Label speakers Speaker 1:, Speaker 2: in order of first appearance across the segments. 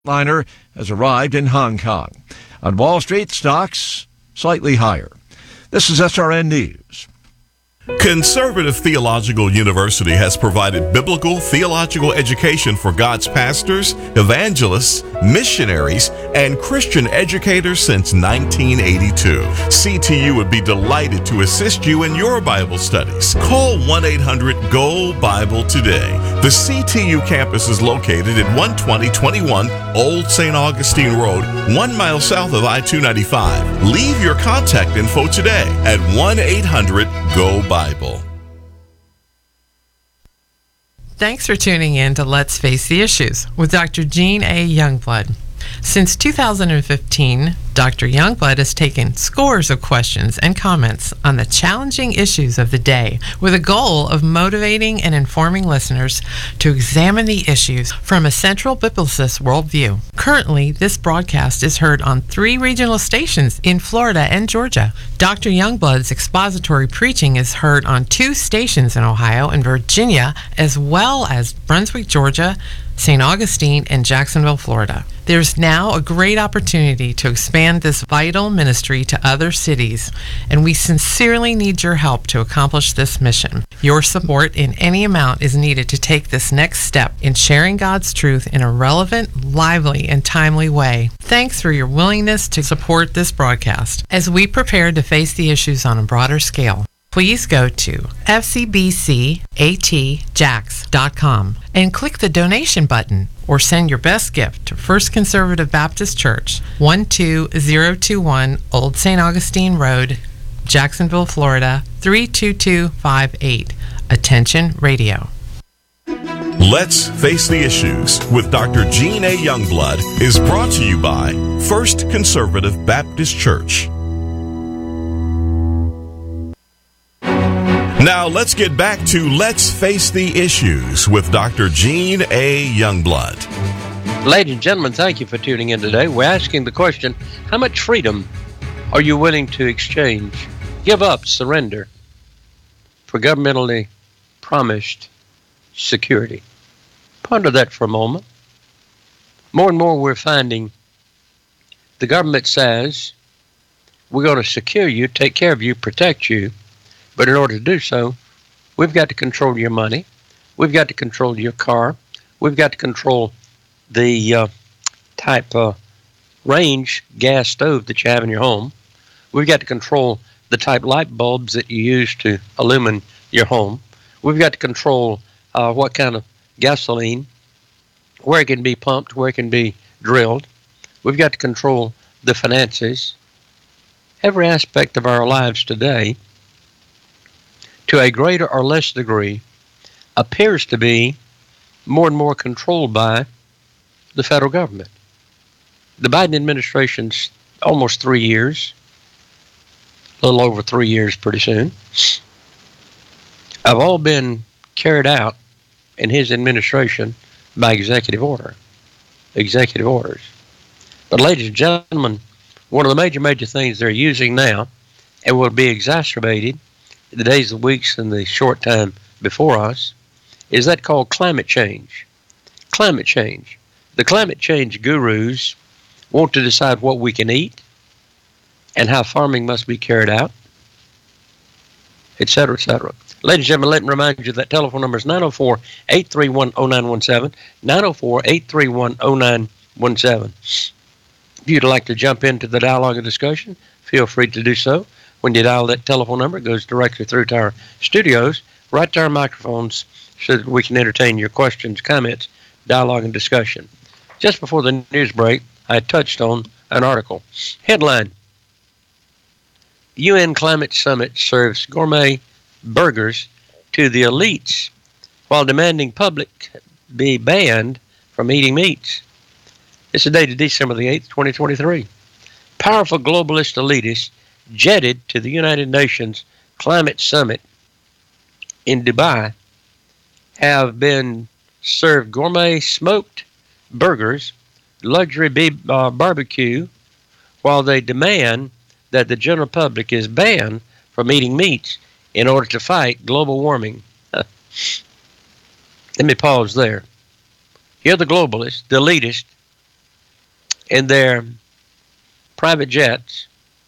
Speaker 1: liner has arrived in Hong Kong. On Wall Street, stocks slightly higher. This is SRN News.
Speaker 2: Conservative Theological University has provided biblical theological education for God's pastors, evangelists, missionaries, and Christian educators since 1982. CTU would be delighted to assist you in your Bible studies. Call 1-800-GO-BIBLE today. The CTU campus is located at 12021 Old St. Augustine Road, 1 mile south of I-295. Leave your contact info today at 1-800-GO-BIBLE.
Speaker 3: Thanks for tuning in to Let's Face the Issues with Dr. Jean A. Youngblood. Since 2015, Dr. Youngblood has taken scores of questions and comments on the challenging issues of the day with a goal of motivating and informing listeners to examine the issues from a central biblicist worldview. Currently, this broadcast is heard on 3 regional stations in Florida and Georgia. Dr. Youngblood's expository preaching is heard on 2 stations in Ohio and Virginia, as well as Brunswick, Georgia, St. Augustine, and Jacksonville, Florida. There's now a great opportunity to expand this vital ministry to other cities, and we sincerely need your help to accomplish this mission. Your support in any amount is needed to take this next step in sharing God's truth in a relevant, lively, and timely way. Thanks for your willingness to support this broadcast as we prepare to face the issues on a broader scale. Please go to fcbcatjax.com and click the donation button or send your best gift to First Conservative Baptist Church, 12021 Old St. Augustine Road, Jacksonville, Florida, 32258. Attention Radio.
Speaker 2: Let's Face the Issues with Dr. Jean A. Youngblood is brought to you by First Conservative Baptist Church. Now let's get back to Let's Face the Issues with Dr. Jean A. Youngblood.
Speaker 4: Ladies and gentlemen, thank you for tuning in today. We're asking the question, how much freedom are you willing to exchange, give up, surrender for governmentally promised security? Ponder that for a moment. More and more we're finding the government says, we're going to secure you, take care of you, protect you. But in order to do so, we've got to control your money. We've got to control your car. We've got to control the type of range gas stove that you have in your home. We've got to control the type light bulbs that you use to illumine your home. We've got to control what kind of gasoline, where it can be pumped, where it can be drilled. We've got to control the finances. Every aspect of our lives today, to a greater or less degree, appears to be more and more controlled by the federal government. The Biden administration's almost 3 years, a little over 3 years pretty soon, have all been carried out in his administration by executive orders. But ladies and gentlemen, one of the major things they're using now, and will be exacerbated the days, the weeks, and the short time before us, is that called climate change. Climate change. The climate change gurus want to decide what we can eat and how farming must be carried out, etc., etc. Ladies and gentlemen, let me remind you that telephone number is 904-831-0917, 904-831-0917. If you'd like to jump into the dialogue and discussion, feel free to do so. When you dial that telephone number, it goes directly through to our studios, right to our microphones, so that we can entertain your questions, comments, dialogue, and discussion. Just before the news break, I touched on an article. Headline: UN Climate Summit serves gourmet burgers to the elites while demanding public be banned from eating meats. It's the date of December the 8th, 2023. Powerful globalist elitists jetted to the United Nations Climate Summit in Dubai have been served gourmet smoked burgers, luxury barbecue, while they demand that the general public is banned from eating meats in order to fight global warming. Let me pause there. Here the globalists, the elitists, in their private jets,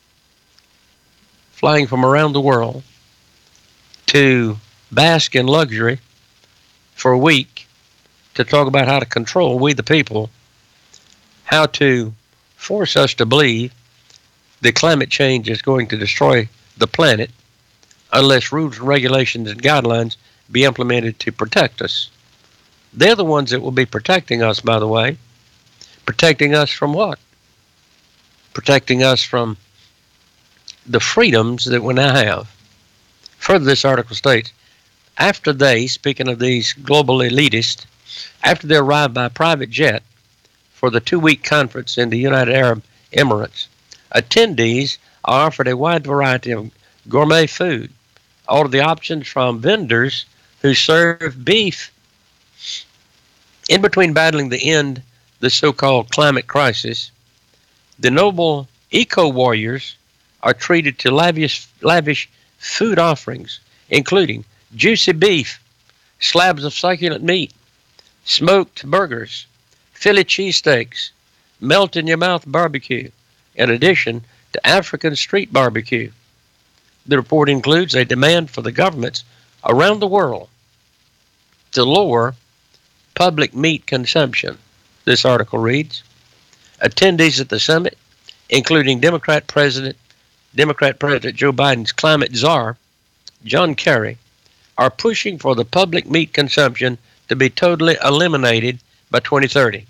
Speaker 4: flying from around the world to bask in luxury for a week to talk about how to control we the people, how to force us to believe that climate change is going to destroy the planet unless rules and regulations and guidelines be implemented to protect us. They're the ones that will be protecting us, by the way. Protecting us from what? Protecting us from the freedoms that we now have. Further, this article states, after they, speaking of these global elitists, after they arrive by private jet for the 2-week conference in the United Arab Emirates, attendees are offered a wide variety of gourmet food. All of the options from vendors who serve beef. In between battling the so-called climate crisis, the noble eco-warriors are treated to lavish food offerings, including juicy beef, slabs of succulent meat, smoked burgers, Philly cheesesteaks, melt-in-your-mouth barbecue, in addition to African street barbecue. The report includes a demand for the governments around the world to lower public meat consumption. This article reads, attendees at the summit, including Democrat President Joe Biden's climate czar, John Kerry, are pushing for the public meat consumption to be totally eliminated by 2030.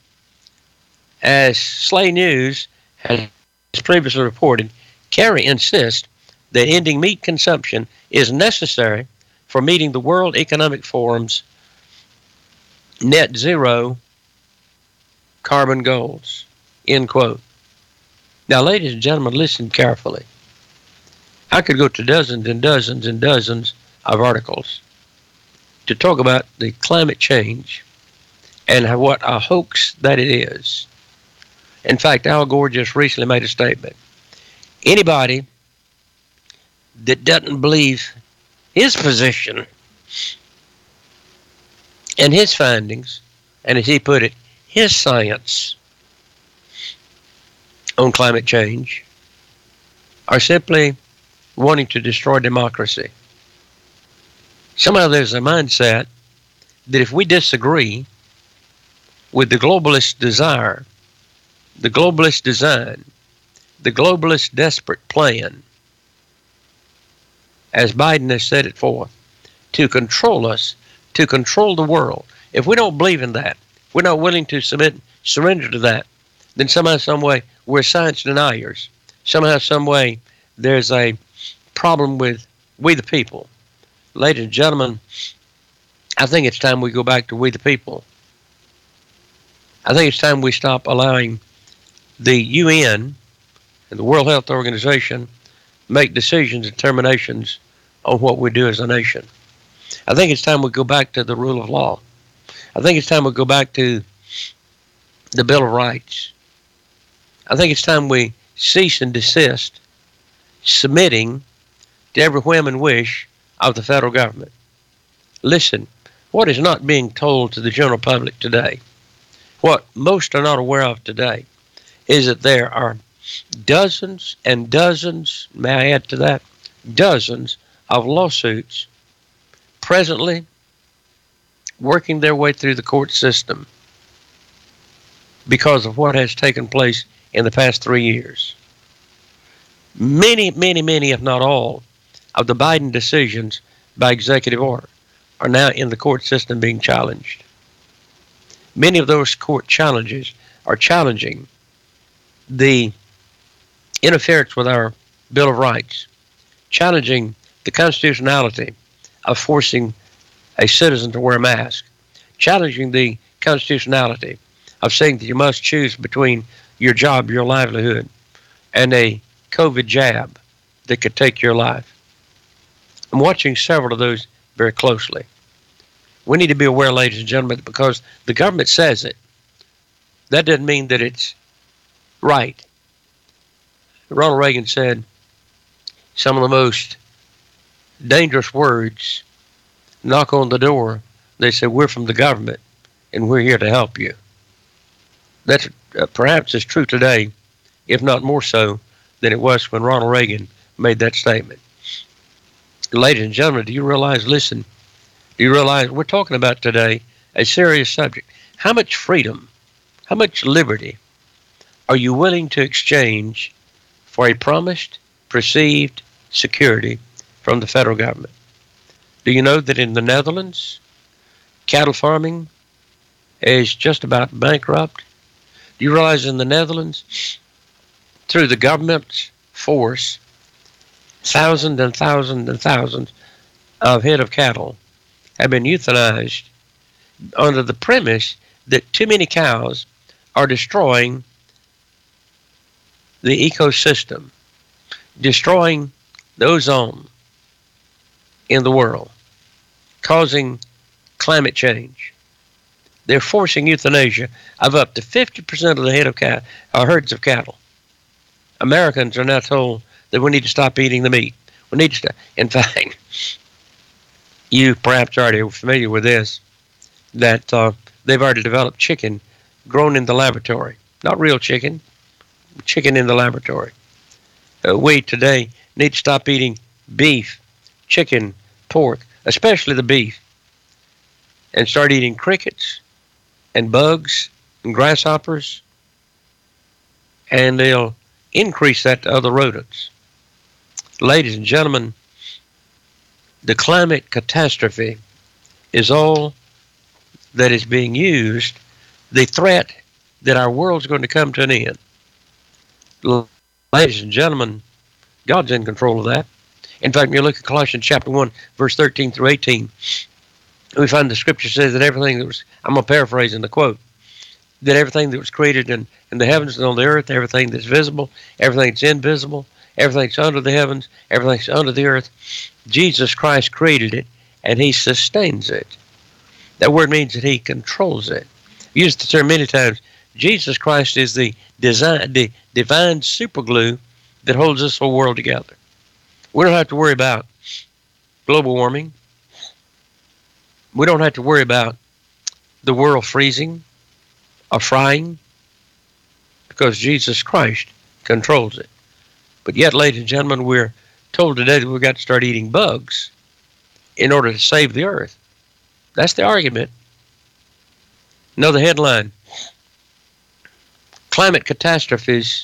Speaker 4: As Slay News has previously reported, Kerry insists that ending meat consumption is necessary for meeting the World Economic Forum's net zero carbon goals, end quote. Now, ladies and gentlemen, listen carefully. I could go to dozens and dozens and dozens of articles to talk about the climate change and what a hoax that it is. In fact, Al Gore just recently made a statement. Anybody that doesn't believe his position and his findings, and as he put it, his science on climate change, are simply wanting to destroy democracy. Somehow there's a mindset that if we disagree with the globalist desire, the globalist design, the globalist desperate plan, as Biden has set it forth, to control us, to control the world, if we don't believe in that, we're not willing to surrender to that, then somehow, some way, we're science deniers. Somehow, some way, there's a problem with we the people. Ladies and gentlemen, I think it's time we go back to we the people. I think it's time we stop allowing the UN and the World Health Organization make decisions and determinations on what we do as a nation. I think it's time we go back to the rule of law. I think it's time we go back to the Bill of Rights. I think it's time we cease and desist submitting to every whim and wish of the federal government. Listen, what is not being told to the general public today, what most are not aware of today, is that there are dozens and dozens, may I add to that, dozens of lawsuits presently working their way through the court system because of what has taken place in the past 3 years. Many, if not all, of the Biden decisions by executive order are now in the court system being challenged. Many of those court challenges are challenging the interference with our Bill of Rights, challenging the constitutionality of forcing a citizen to wear a mask, challenging the constitutionality of saying that you must choose between your job, your livelihood, and a COVID jab that could take your life. I'm watching several of those very closely. We need to be aware, ladies and gentlemen, because the government says it, that doesn't mean that it's right. Ronald Reagan said some of the most dangerous words knock on the door. They said, "We're from the government and we're here to help you." That's perhaps is true today, if not more so than it was when Ronald Reagan made that statement. Ladies and gentlemen, do you realize, listen, do you realize we're talking about today a serious subject? How much freedom, how much liberty are you willing to exchange for a promised, perceived security from the federal government? Do you know that in the Netherlands, cattle farming is just about bankrupt? Do you realize in the Netherlands, through the government's force, thousands and thousands and thousands of head of cattle have been euthanized under the premise that too many cows are destroying the ecosystem, destroying the ozone in the world, causing climate change. They're forcing euthanasia of up to 50% of the head of herds of cattle. Americans are now told that we need to stop eating the meat. We need to stop. In fact, you perhaps already are familiar with this, that they've already developed chicken grown in the laboratory. Not real chicken, chicken in the laboratory. We today need to stop eating beef, chicken, pork, especially the beef, and start eating crickets and bugs and grasshoppers, and they'll increase that to other rodents. Ladies and gentlemen, the climate catastrophe is all that is being used, the threat that our world's going to come to an end. Ladies and gentlemen, God's in control of that. In fact, when you look at Colossians chapter 1, verse 13 through 18, we find the scripture says that everything that was, I'm going to paraphrase in the quote, that everything that was created in the heavens and on the earth, everything that's visible, everything that's invisible, everything that's under the heavens, everything that's under the earth, Jesus Christ created it, and he sustains it. That word means that he controls it. I've used the term many times. Jesus Christ is the divine superglue that holds this whole world together. We don't have to worry about global warming. We don't have to worry about the world freezing or frying, because Jesus Christ controls it. But yet, ladies and gentlemen, we're told today that we've got to start eating bugs in order to save the earth. That's the argument. Another headline: climate catastrophists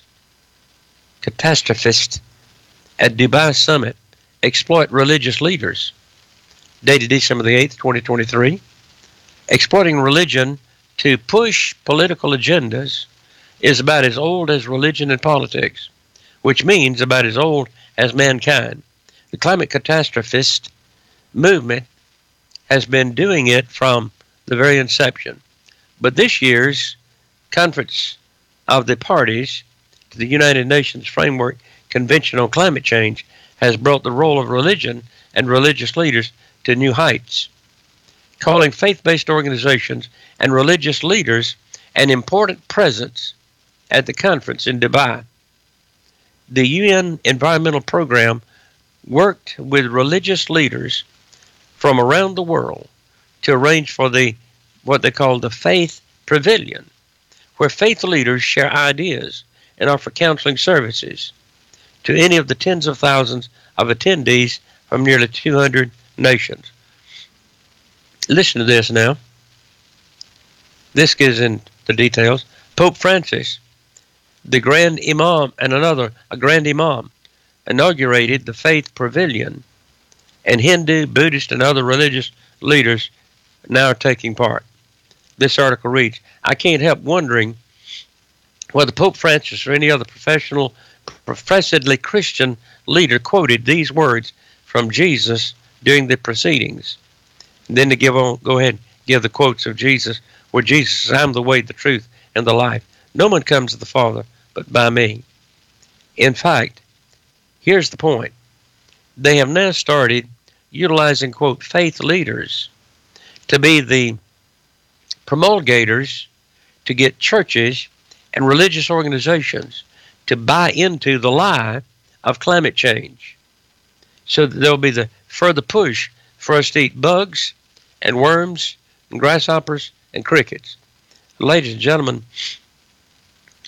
Speaker 4: at Dubai Summit exploit religious leaders. Dated December the 8th, 2023. Exploiting religion to push political agendas is about as old as religion and politics, which means about as old as mankind. The climate catastrophist movement has been doing it from the very inception. But this year's Conference of the Parties to the United Nations Framework Convention on Climate Change has brought the role of religion and religious leaders to new heights, calling faith-based organizations and religious leaders an important presence at the conference in Dubai. The UN Environmental Program worked with religious leaders from around the world to arrange for what they call the Faith Pavilion, where faith leaders share ideas and offer counseling services to any of the tens of thousands of attendees from nearly 200 nations. Listen to this now. This gives in the details. Pope Francis, the Grand Imam, and a Grand Imam, inaugurated the Faith Pavilion, and Hindu, Buddhist, and other religious leaders now are taking part. This article reads, I can't help wondering whether Pope Francis or any other professedly Christian leader quoted these words from Jesus during the proceedings. And then to go ahead and give the quotes of Jesus, where Jesus says, I'm the way, the truth, and the life. No one comes to the Father but by me. In fact, here's the point. They have now started utilizing, quote, faith leaders to be the promulgators to get churches and religious organizations to buy into the lie of climate change, so that there'll be the further push for us to eat bugs and worms and grasshoppers and crickets. Ladies and gentlemen,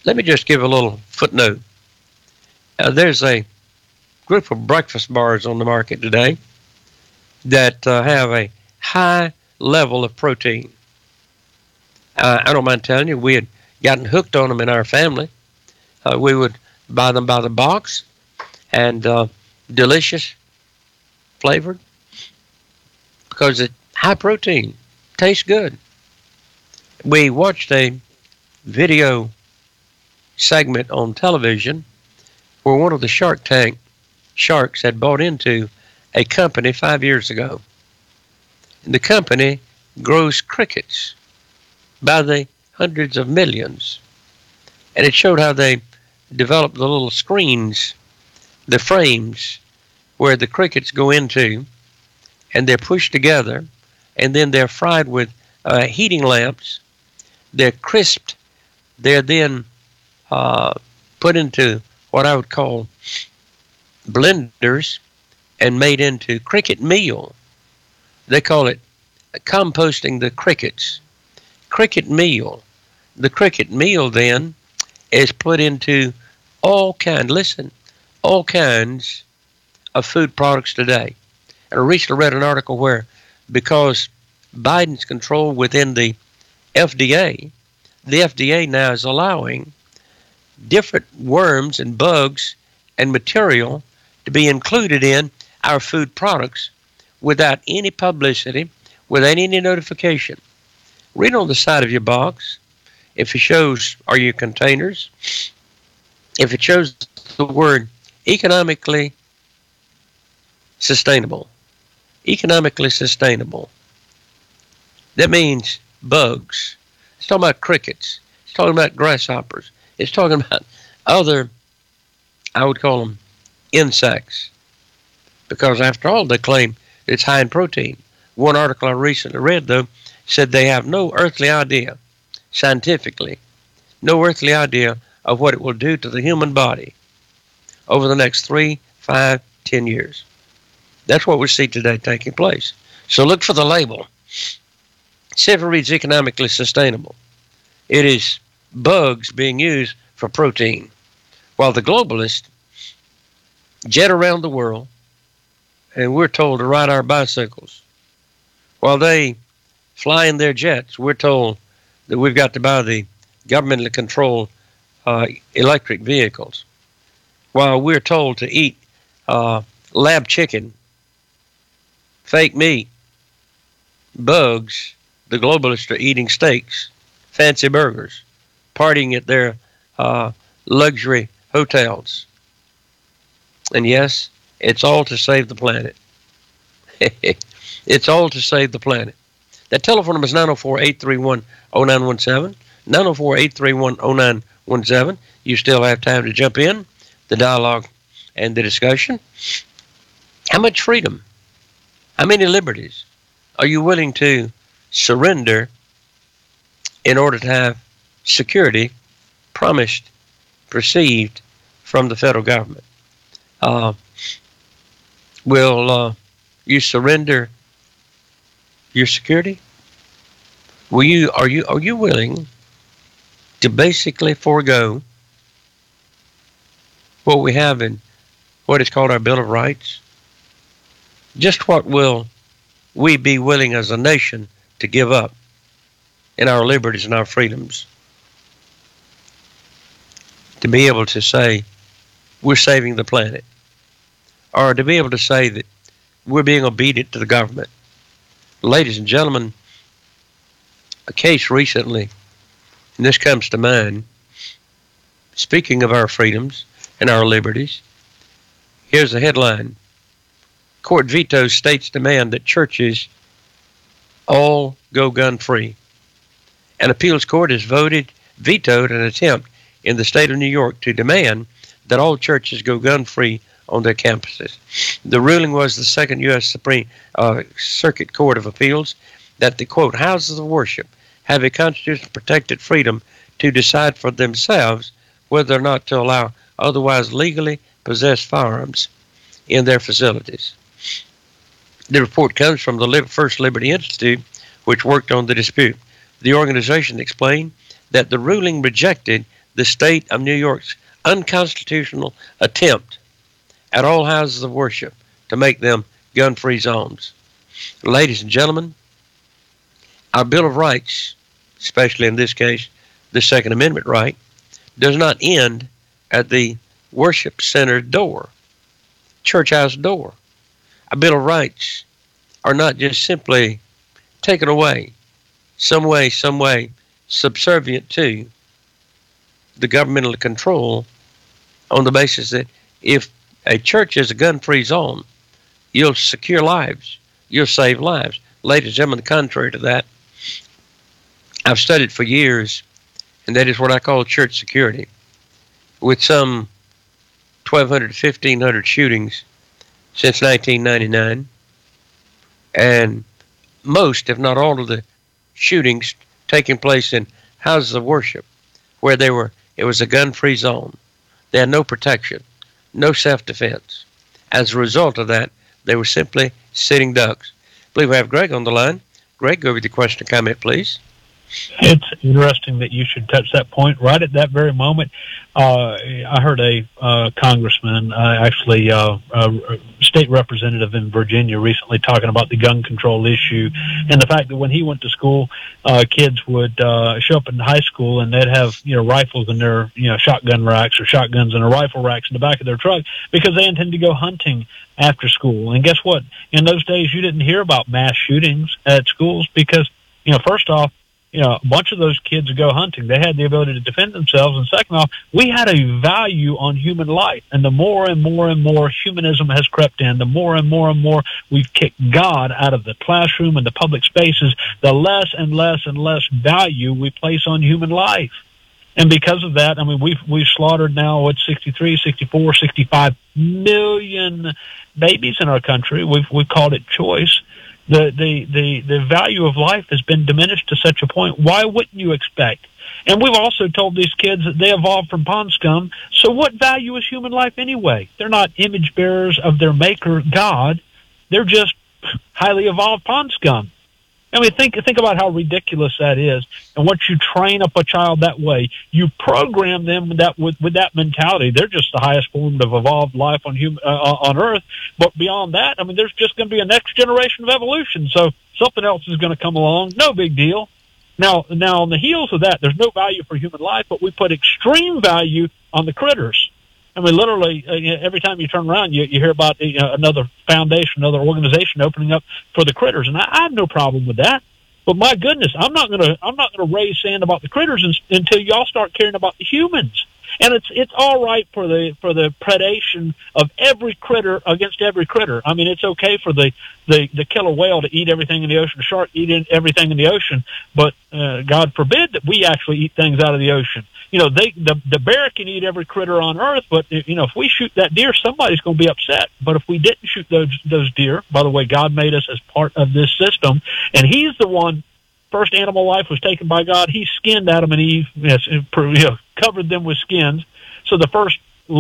Speaker 4: Let me just give a little footnote. There's a group of breakfast bars on the market today that have a high level of protein. I don't mind telling you, we had gotten hooked on them in our family. We would buy them by the box, and delicious, flavored, because it's high protein, tastes good. We watched a video segment on television where one of the Shark Tank sharks had bought into a company 5 years ago. And the company grows crickets by the hundreds of millions. And it showed how they developed the little screens, the frames where the crickets go into, and they're pushed together, and then they're fried with heating lamps. They're crisped. They're then put into what I would call blenders and made into cricket meal. They call it composting the crickets. Cricket meal. The cricket meal then is put into all kinds of food products today. And I recently read an article where, because Biden's control within the FDA now is allowing different worms and bugs and material to be included in our food products without any publicity, without any notification. Read on the side of your box if it shows, are your containers, if it shows the word economically sustainable. Economically sustainable. That means bugs. It's talking about crickets. It's talking about grasshoppers. It's talking about other, I would call them, insects. Because after all, they claim it's high in protein. One article I recently read, though, said they have no earthly idea, scientifically, no earthly idea of what it will do to the human body over the next 3, 5, 10 years. That's what we see today taking place. So look for the label. See if it reads economically sustainable. It is bugs being used for protein, while the globalists jet around the world, and we're told to ride our bicycles. While they fly in their jets, we're told that we've got to buy the governmentally controlled electric vehicles. While we're told to eat lab chicken, fake meat, bugs, the globalists are eating steaks, fancy burgers, partying at their luxury hotels. And yes, it's all to save the planet. It's all to save the planet. That telephone number is 904-831-0917, 904-831-0917. You still have time to jump in, the dialogue and the discussion. How much freedom? How many liberties are you willing to surrender in order to have security promised, perceived from the federal government? Will you surrender your security? Are you willing to basically forego what we have in what is called our Bill of Rights? Just what will we be willing as a nation to give up in our liberties and our freedoms to be able to say we're saving the planet, or to be able to say that we're being obedient to the government? Ladies and gentlemen, a case recently, and this comes to mind, speaking of our freedoms and our liberties, here's the headline. Court vetoes state's demand that churches all go gun-free. An appeals court has vetoed an attempt in the state of New York to demand that all churches go gun-free on their campuses. The ruling was the Second U.S. Supreme Circuit Court of Appeals that the, quote, houses of worship have a constitutionally protected freedom to decide for themselves whether or not to allow otherwise legally possessed firearms in their facilities. The report comes from the First Liberty Institute, which worked on the dispute. The organization explained that the ruling rejected the state of New York's unconstitutional attempt at all houses of worship to make them gun-free zones. Ladies and gentlemen, our Bill of Rights, especially in this case, the Second Amendment right, does not end at the worship center door, church house door. Our Bill of Rights are not just simply taken away, some way, subservient to the governmental control on the basis that if a church is a gun-free zone, you'll secure lives, you'll save lives. Ladies and gentlemen, the contrary to that, I've studied for years, and that is what I call church security. With some 1,200 to 1,500 shootings since 1999, and most, if not all, of the shootings taking place in houses of worship where it was a gun-free zone. They had no protection, no self-defense. As a result of that, they were simply sitting ducks. I believe we have Greg on the line. Greg, go with your question or comment, please.
Speaker 5: It's interesting that you should touch that point right at that very moment. I heard a congressman, actually a state representative in Virginia recently talking about the gun control issue and the fact that when he went to school, kids would show up in high school and they'd have rifles in their shotgun racks or shotguns in their rifle racks in the back of their truck because they intended to go hunting after school. And guess what? In those days, you didn't hear about mass shootings at schools because, first off, a bunch of those kids go hunting. They had the ability to defend themselves. And second off, we had a value on human life. And the more and more and more humanism has crept in, the more and more and more we've kicked God out of the classroom and the public spaces, the less and less and less value we place on human life. And because of that, we've slaughtered now, 63, 64, 65 million babies in our country. We've called it choice. The value of life has been diminished to such a point. Why wouldn't you expect? And we've also told these kids that they evolved from pond scum. So what value is human life anyway? They're not image bearers of their maker, God. They're just highly evolved pond scum. Think about how ridiculous that is. And once you train up a child that way, you program them with that mentality. They're just the highest form of evolved life on Earth. But beyond that, there's just going to be a next generation of evolution. So something else is going to come along. No big deal. Now on the heels of that, there's no value for human life, but we put extreme value on the critters. Literally, every time you turn around, you hear about another foundation, another organization opening up for the critters, and I have no problem with that. But my goodness, I'm not gonna raise sand about the critters until y'all start caring about the humans. And it's all right for the predation of every critter against every critter. It's okay for the killer whale to eat everything in the ocean, the shark eat everything in the ocean, but God forbid that we actually eat things out of the ocean. The bear can eat every critter on Earth, but if we shoot that deer, somebody's going to be upset. But if we didn't shoot those deer, by the way, God made us as part of this system, and He's the one. First animal life was taken by God. He skinned Adam and Eve, covered them with skins. So the first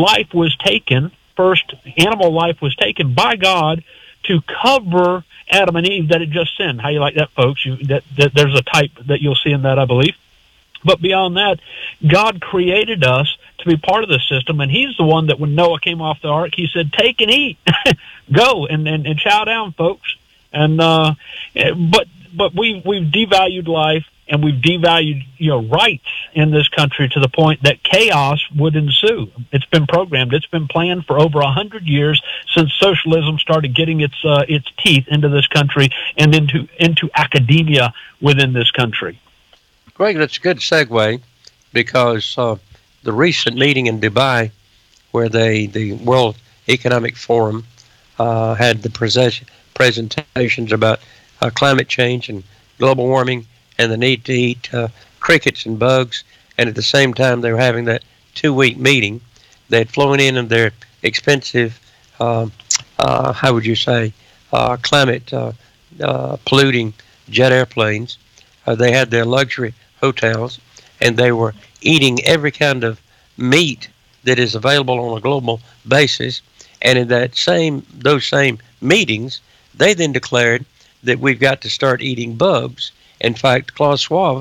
Speaker 5: animal life was taken by God to cover Adam and Eve that had just sinned. How you like that, folks? There's a type that you'll see in that, I believe. But beyond that, God created us to be part of the system, and He's the one that when Noah came off the ark, He said, "Take and eat, go and chow down, folks." And but we've devalued life, and we've devalued rights in this country to the point that chaos would ensue. It's been programmed. It's been planned for over 100 years since socialism started getting its teeth into this country and into academia within this country.
Speaker 4: Greg, that's a good segue because the recent meeting in Dubai where the World Economic Forum had the presentations about climate change and global warming and the need to eat crickets and bugs, and at the same time they were having that 2-week meeting. They had flown in their expensive, how would you say, climate polluting jet airplanes. They had their luxury hotels, and they were eating every kind of meat that is available on a global basis. And in those same meetings, they then declared that we've got to start eating bugs. In fact, Klaus Schwab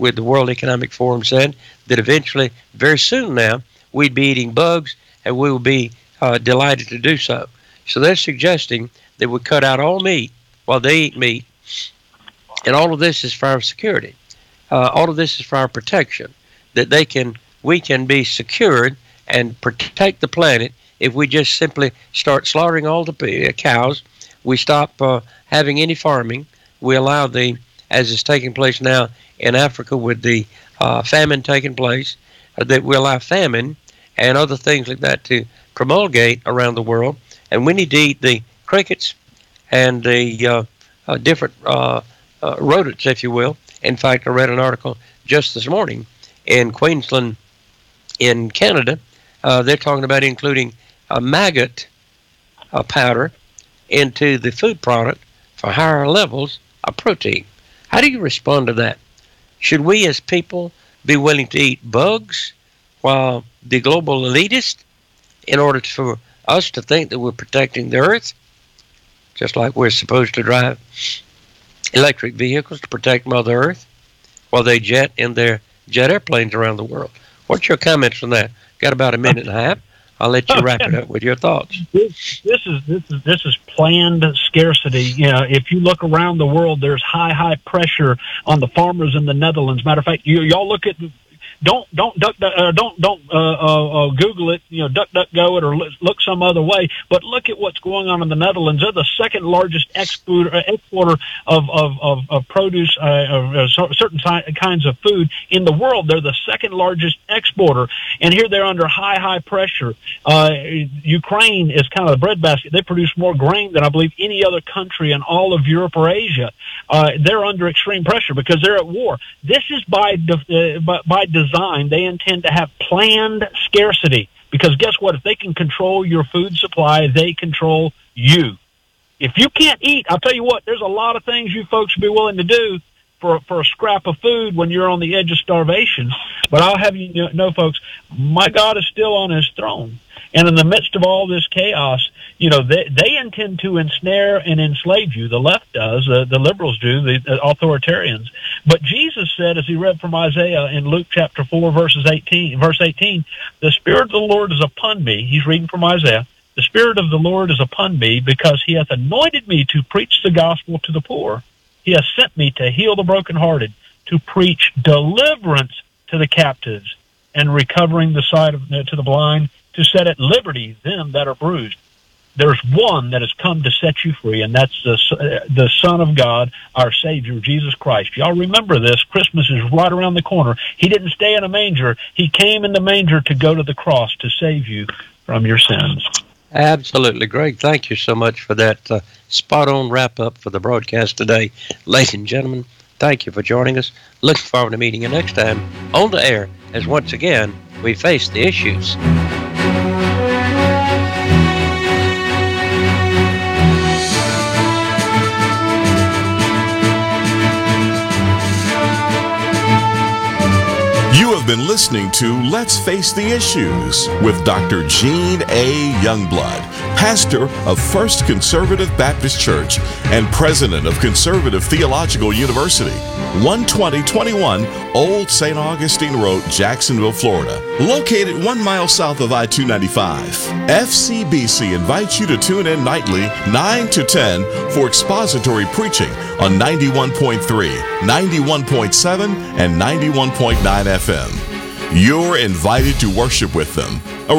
Speaker 4: with the World Economic Forum said that eventually, very soon now, we'd be eating bugs, and we will be delighted to do so. So they're suggesting that we cut out all meat while they eat meat, and all of this is for our security. All of this is for our protection, that we can be secured and protect the planet if we just simply start slaughtering all the cows. We stop having any farming. We allow as is taking place now in Africa with the famine taking place, that we allow famine and other things like that to promulgate around the world. And we need to eat the crickets and the different rodents, if you will. In fact, I read an article just this morning in Queensland, in Canada. They're talking about including a maggot powder into the food product for higher levels of protein. How do you respond to that? Should we as people be willing to eat bugs while the global elitists, in order for us to think that we're protecting the earth, just like we're supposed to drive electric vehicles to protect Mother Earth while they jet in their jet airplanes around the world? What's your comments on that? Got about a minute and a half. I'll let you wrap it up with your thoughts.
Speaker 5: This is planned scarcity. You know, if you look around the world, there's high pressure on the farmers in the Netherlands. Matter of fact, y'all look at. Don't Google it, DuckDuckGo it, or look some other way. But look at what's going on in the Netherlands. They're the second largest exporter of produce, certain kinds of food in the world. They're the second largest exporter, and here they're under high pressure. Ukraine is kind of the breadbasket. They produce more grain than I believe any other country in all of Europe or Asia. They're under extreme pressure because they're at war. This is by design. They intend to have planned scarcity, because guess what? If they can control your food supply, they control you. If you can't eat, I'll tell you what, there's a lot of things you folks would be willing to do for a scrap of food when you're on the edge of starvation. But I'll have you know, folks, my God is still on his throne. And in the midst of all this chaos, they intend to ensnare and enslave you. The left does, the liberals do, the authoritarians. But Jesus said, as he read from Isaiah in Luke chapter 4, verse 18, the Spirit of the Lord is upon me. He's reading from Isaiah. The Spirit of the Lord is upon me, because he hath anointed me to preach the gospel to the poor. He has sent me to heal the brokenhearted, to preach deliverance to the captives, and recovering the sight to the blind, to set at liberty them that are bruised. There's one that has come to set you free, and that's the Son of God, our Savior, Jesus Christ. Y'all remember this. Christmas is right around the corner. He didn't stay in a manger. He came in the manger to go to the cross to save you from your sins.
Speaker 4: Absolutely, Greg. Thank you so much for that spot-on wrap-up for the broadcast today. Ladies and gentlemen, thank you for joining us. Looking forward to meeting you next time on the air, as once again, we face the issues.
Speaker 2: You have been listening to Let's Face the Issues with Dr. Gene A. Youngblood, pastor of First Conservative Baptist Church and president of Conservative Theological University, 12021 Old St. Augustine Road, Jacksonville, Florida, located 1 mile south of I-295. FCBC invites you to tune in nightly 9 to 10 for expository preaching on 91.3, 91.7, and 91.9 FM. You're invited to worship with them.